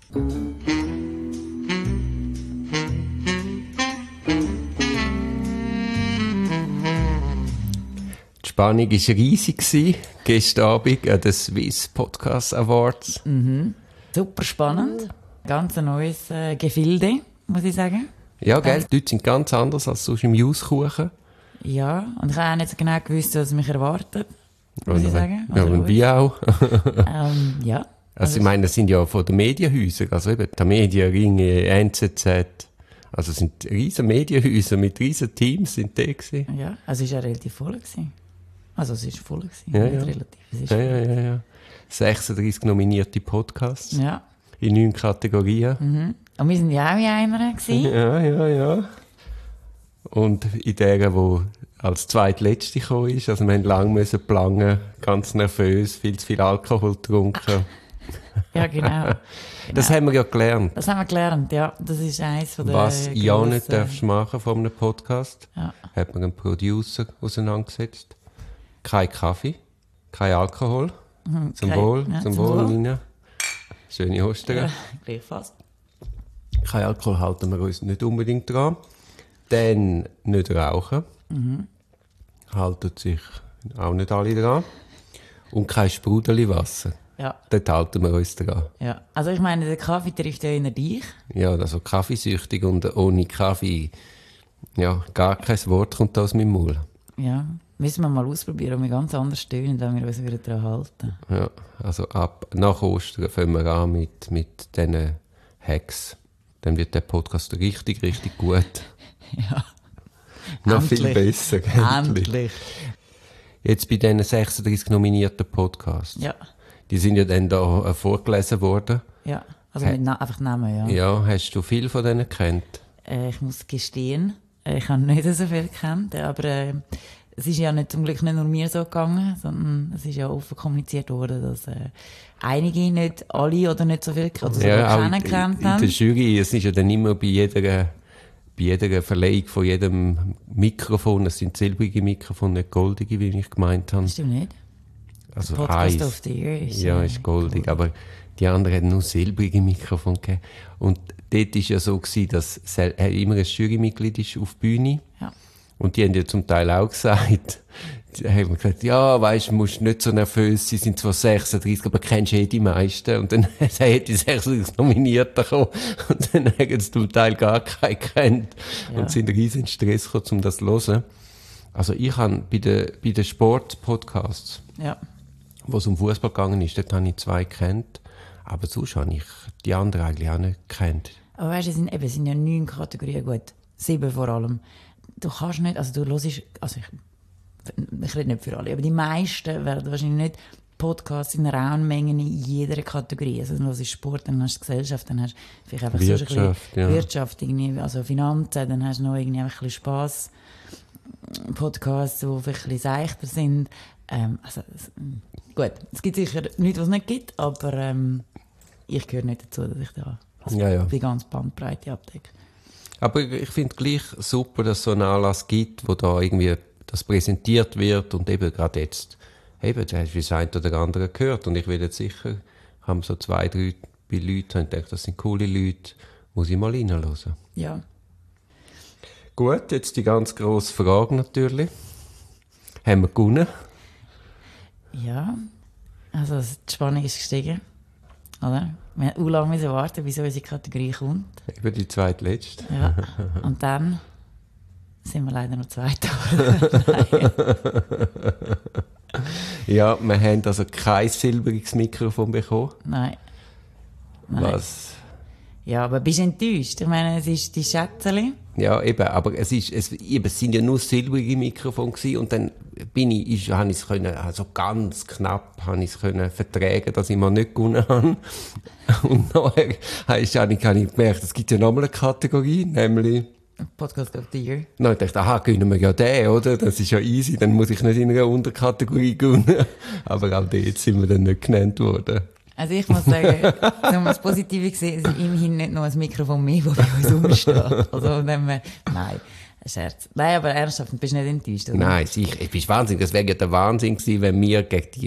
Die Spannung war riesig gestern Abend an den Swiss Podcast Awards. Super spannend. Ganz ein neues Gefilde, muss ich sagen. Ja, gell? Die Leute sind ganz anders als sonst im Jusskuchen. Ja, und ich habe auch nicht so genau gewusst, was mich erwartet, muss ich sagen. Ja, und wie auch. Ja. Also ich meine, das sind ja von den Medienhäusern, also eben die Medienringe, NZZ, also es sind riesen Medienhäuser mit riesen Teams sind da gewesen. Ja, also es war ja relativ voll gewesen. Also es ist voll gewesen, Ja, nicht ja. relativ. Es ist Ja. 36 nominierte Podcasts Ja. in 9 Kategorien. Und wir sind ja auch in einer gewesen. Ja. Und in der, die als zweitletzte gekommen ist, also wir mussten lange planen, ganz nervös, viel zu viel Alkohol getrunken. Ja, genau. Das haben wir ja gelernt. Das haben wir gelernt, ja. Das ist eins von der Was ja grossen- nicht darfst machen von einem Podcast, Ja. hat man einen Producer auseinandergesetzt. Kein Kaffee, kein Alkohol. Zum Wohl, ja, zum zum Wohl, Wohl. Nina. Schöne Ostern. Ja, gleichfalls. Kein Alkohol halten wir uns nicht unbedingt dran. Dann nicht rauchen. Halten sich auch nicht alle dran. Und kein Sprudelwasser. Ja, Dort halten wir uns dran. ja. Also ich meine, der Kaffee trifft ja eher dich. Ja, also kaffeesüchtig und ohne Kaffee, ja, gar kein Wort kommt aus meinem Mund. Ja, müssen wir mal ausprobieren, ob wir ganz anders stöhnen, wenn wir uns wieder daran halten. Ja, also nach Ostern fangen wir an mit diesen Hacks. Dann wird der Podcast richtig, richtig gut. Ja. Noch viel Endlich. besser. Endlich. Jetzt bei diesen 36 nominierten Podcasts. Ja, Die sind ja dann da vorgelesen worden. ja. Also mit einfach Namen, ja. Ja, hast du viel von denen gekannt? Ich muss gestehen, ich habe nicht so viel gekannt, aber es ist ja nicht, zum Glück nicht nur mir so gegangen, sondern es ist ja offen kommuniziert worden, dass einige, nicht alle oder nicht so viel oder sogar auch kennengelernt in der haben. Jury, es ist ja dann immer bei jeder Verleihung von jedem Mikrofon, es sind silbrige Mikrofone, nicht goldige, wie ich gemeint habe. Stimmt nicht? Also Podcast eins. of the Year ist, Ja, ist goldig, aber die anderen hatten nur silbrige Mikrofone gegeben. Und dort war ja so gewesen, dass immer ein Jurymitglied ist auf die Bühne. Ja. Und die haben ja zum Teil auch gesagt, die haben gesagt, ja, weisst, du musst nicht so nervös sein, sind zwar 36, aber kennst die meisten. Und dann hat die 36 Nominierten gekommen. Und dann haben sie zum Teil gar keinen gekannt. Ja. Und sind riesen Stress gekommen, um das zu hören. Also ich habe bei den Sport-Podcasts, Ja. wo es um Fußball gegangen ist, dort habe ich 2 gekannt. Aber sonst habe ich die anderen eigentlich auch nicht gekannt. Aber weißt du, es sind ja 9 Kategorien, gut. 7 vor allem. Du kannst nicht, also du hörst, also ich rede nicht für alle, aber die meisten werden wahrscheinlich nicht Podcasts in rauen Mengen in jeder Kategorie. Also du hörst Sport, dann hast du Gesellschaft, dann hast du vielleicht einfach so ein Wirtschaft, bisschen ja. Wirtschaft, irgendwie, also Finanzen, dann hast du noch irgendwie einfach ein bisschen Spass. Podcasts, die vielleicht ein bisschen seichter sind. Gut, es gibt sicher nichts, was es nicht gibt, aber ich gehöre nicht dazu, dass ich da Ja. die ganze Bandbreite abdecke. Aber ich finde gleich super, dass es so einen Anlass gibt, wo da irgendwie das präsentiert wird und eben gerade jetzt, eben, da hast du das eine oder andere gehört und ich will jetzt sicher, haben so 2, 3 bei Leuten, und denke, das sind coole Leute, muss ich mal reinhören. Ja. Gut, jetzt die ganz grosse Frage natürlich. Haben wir gewonnen? Ja, also die Spannung ist gestiegen, oder? Wir haben lange warten, bis unsere Kategorie kommt. Über die zweitletzte. Ja. Und dann sind wir leider noch Zweiter. Ja, wir haben also kein silbriges Mikrofon bekommen. Nein. Was? Ja, aber bist du enttäuscht? Ich meine, es ist die Schätzeli. Ja, eben, aber es sind ja nur silbrige Mikrofone gewesen und dann habe ich es können, also ganz knapp habe ich es können vertragen, dass ich mal nicht gewonnen habe. Und nachher habe ich gemerkt, es gibt ja nochmal eine Kategorie, nämlich, Podcast of the Year. ich dachte, aha, gewinnen wir ja den, oder? Das ist ja easy, dann muss ich nicht in einer Unterkategorie gewinnen. Aber auch dort sind wir dann nicht genannt worden. Also ich muss sagen, um das Positive gesehen, es ist immerhin nicht noch ein Mikrofon mehr, das bei uns rumsteht. Also nein, Scherz. Nein, aber ernsthaft, bist du nicht enttäuscht, oder? Nein, sicher, ich bin wahnsinnig. Das wäre ja der Wahnsinn gewesen, wenn wir gegen die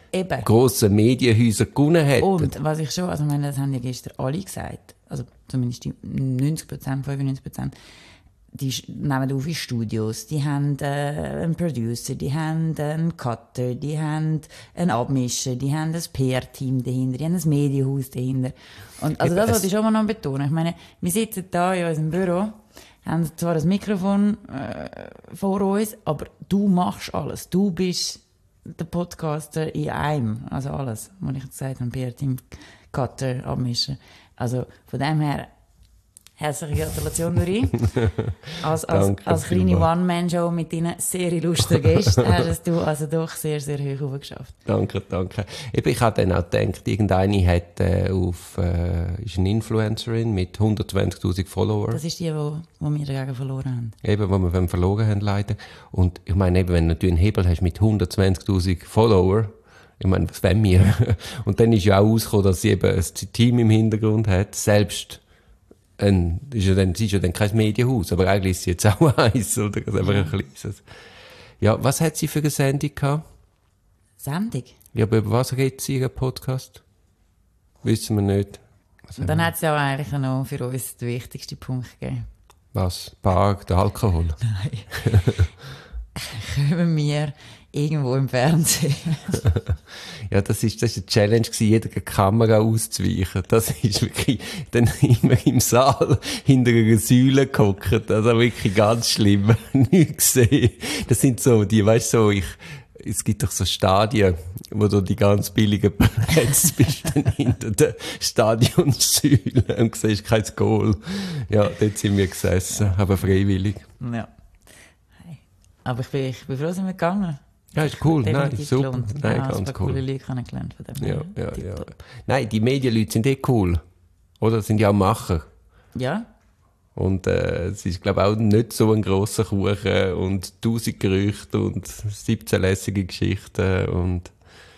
Eben. grossen Medienhäuser gewonnen hätten. Und was ich schon, also ich meine, das haben ja gestern alle gesagt, also zumindest die 90%, 95%, die nehmen auf in Studios, die haben einen Producer, die haben einen Cutter, die haben einen Abmischer, die haben ein PR-Team dahinter, die haben ein Medienhaus dahinter. Und also das wollte ich schon mal noch betonen. Ich meine, wir sitzen da in unserem Büro, haben zwar ein Mikrofon vor uns, aber du machst alles. Du bist der Podcaster in einem. Also alles, was ich jetzt gesagt habe, PR-Team, Cutter, Abmischer. Also von dem her, herzliche Gratulation, Uri. Als kleine One-Man-Show mit deinen sehr illustren Gästen hast du also doch sehr, sehr hoch aufgeschafft. Danke. Eben, ich habe dann auch gedacht, irgendeine hat ist eine Influencerin mit 120'000 Followern. Das ist die wir dagegen verloren haben. Eben, die wir verloren haben, leider. Und ich meine, eben, wenn du natürlich einen Hebel hast mit 120'000 Followern, ich meine, was wollen wir? Und dann ist ja auch rausgekommen, dass sie eben ein Team im Hintergrund hat, selbst sie ist ja dann kein Medienhaus, aber eigentlich ist sie jetzt auch eins, oder? Also einfach ein kleines. Ja, was hat sie für eine Sendung gehabt? Sendung? Ja, aber über was redet sie in ihrem Podcast? Wissen wir nicht. Und dann hat es ja auch eigentlich noch für uns den wichtigsten Punkt gegeben. Was? Bar, der Alkohol? Nein. Kommen wir irgendwo im Fernsehen? Ja, das ist eine Challenge gewesen, jeder Kamera auszuweichen. Das ist wirklich dann immer im Saal hinter einer Säule gehockt. Also wirklich ganz schlimm. Nichts gesehen. Das sind so die, weißt du, so, es gibt doch so Stadien, wo du die ganz billigen Plätze bist, dann hinter der Stadionsäule und siehst kein Goal. Ja, dort sind wir gesessen, aber freiwillig. Ja. Aber ich bin froh, sind wir gegangen. Ja, ist cool. Nein, super. Gelohnt. Nein, ja, ganz cool. Coole Leute kennengelernt von dem. Ja. Nein, die Medienleute sind cool. Oder? Sind ja auch Macher. Ja. Und es ist, glaube ich, auch nicht so ein grosser Kuchen und 1000 Gerüchte und 17 lässige Geschichten. Und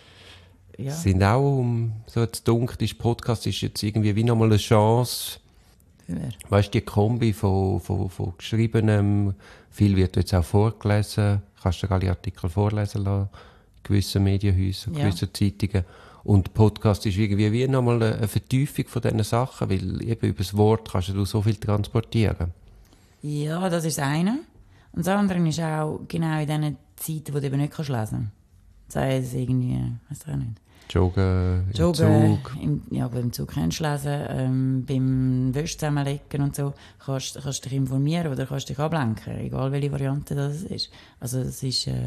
sind auch, so jetzt dunkel, ist Podcast ist jetzt irgendwie wie nochmal eine Chance. Weißt du, die Kombi von geschriebenem, viel wird jetzt auch vorgelesen, kannst du alle Artikel vorlesen lassen, in gewissen Medienhäusern, gewissen Zeitungen. Und Podcast ist irgendwie wie nochmal eine Vertiefung von diesen Sachen, weil eben über das Wort kannst du so viel transportieren. Ja, das ist das eine. Und das andere ist auch genau in diesen Zeiten, wo du eben nicht lesen kannst. Sei es irgendwie, weißt du auch nicht. Joggen, im Zug. Beim Zug kannst du lesen, beim Wäsche zusammenlegen und so kannst du dich informieren oder kannst dich ablenken, egal welche Variante das ist. Also es ist, ist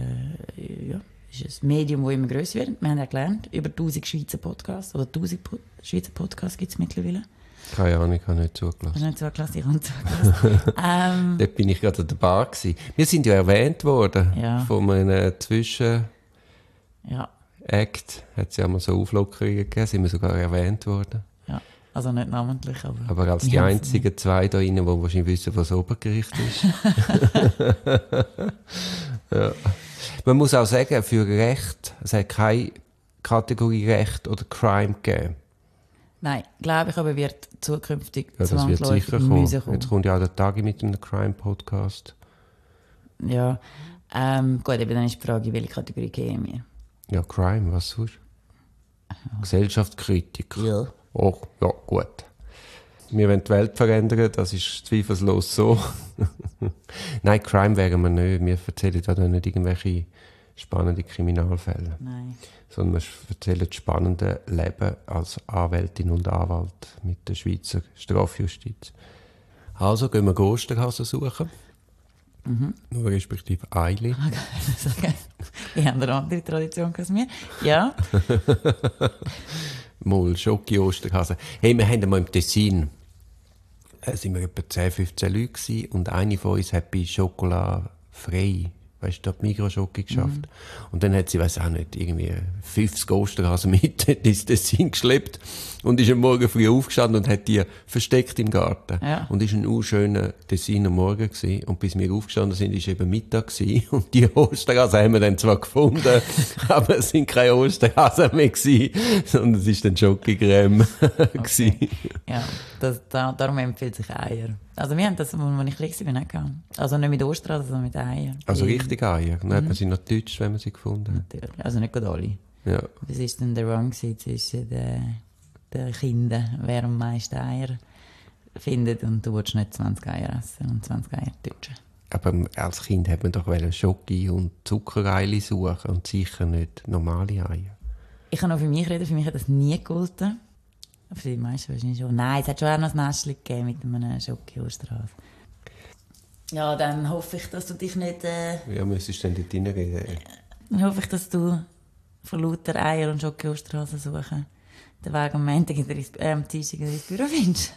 ein Medium, das immer grösser wird. Wir haben ja gelernt, über 1000 Schweizer Podcasts, oder 1000 Schweizer Podcasts gibt es mittlerweile. Keine Ahnung, ich habe nicht zugelassen. Hast du nicht zugelassen? Ich habe zugelassen. Dort bin ich gerade an der Bar gewesen. Wir sind ja erwähnt worden von einem Act, hat es ja mal so Auflockerungen gegeben, sind wir sogar erwähnt worden. Ja, also nicht namentlich, aber als die einzigen zwei da drinnen, die wahrscheinlich wissen, was Obergericht ist. Ja. Man muss auch sagen, für Recht, es hat keine Kategorie Recht oder Crime gegeben. Nein, glaube ich, aber wird zukünftig zwangsläufig kommen. Jetzt kommt ja auch der Tagi mit einem Crime-Podcast. Ja, gut, aber dann ist die Frage, welche Kategorie gehen wir? Ja, Crime, was sonst? Gesellschaftskritik. Ja. Oh, ja, gut. Wir wollen die Welt verändern, das ist zweifellos so. Nein, Crime wären wir nicht. Wir erzählen da nicht irgendwelche spannenden Kriminalfälle. Nein. Sondern wir erzählen das spannende Leben als Anwältin und Anwalt mit der Schweizer Strafjustiz. Also gehen wir Osterhasen suchen. Nur respektive Eili. Okay. Ich habe eine andere Tradition als wir. Ja. Mal Schoki-Osterhasen. Hey, wir haben einmal im Tessin, sind wir etwa 10, 15 Leute gewesen, und eine von uns hat bei Schokolade frei, weißt du, die Migros-Schoki geschafft. Und dann hat sie, weiss auch nicht, irgendwie 50 Osterhasen mit ins Tessin geschleppt und ist am Morgen früh aufgestanden und hat die versteckt im Garten. Ja. Und es war ein urschöner Tessiner Morgen gewesen. Und bis wir aufgestanden sind, war es eben Mittag gewesen. Und die Osterhasen haben wir dann zwar gefunden, aber es sind keine Osterhasen mehr gewesen, sondern es war dann Schokicreme gewesen. Ja, darum empfiehlt sich Eier. Also wir haben das, als ich klein war, nicht gehabt. Also nicht mit Osterhasen, sondern mit Eier. Also richtig Eier. Nein, sie sind noch deutsch, wenn man sie gefunden hat. Natürlich. Also nicht gerade alle. Ja. Was ist denn der Run zwischen den Kindern, wer am meisten Eier findet, und du willst nicht 20 Eier essen und 20 Eier deutschen. Aber als Kind hat man doch Schoki und Zuckereile suchen und sicher nicht normale Eier. Ich kann auch für mich reden, für mich hat das nie gegolten. Für die meisten wahrscheinlich schon. Nein, es hat schon auch noch ein Nestchen gegeben mit einem Schoki-Osterhase. Ja, dann hoffe ich, dass du dich nicht... Ja, müsstest du dann dort reinreden. Dann hoffe ich, dass du von lauter Eier und Schoki-Osterhasen suchen den Weg am Montag am Dienstag ins Büro findest.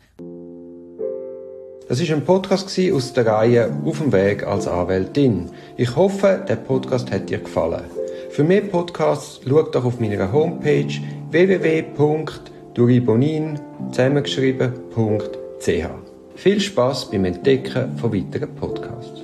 Das war ein Podcast aus der Reihe «Auf dem Weg als Anwältin». Ich hoffe, der Podcast hat dir gefallen. Für mehr Podcasts schau doch auf meiner Homepage www.duribonin zusammengeschrieben.ch. Viel Spass beim Entdecken von weiteren Podcasts.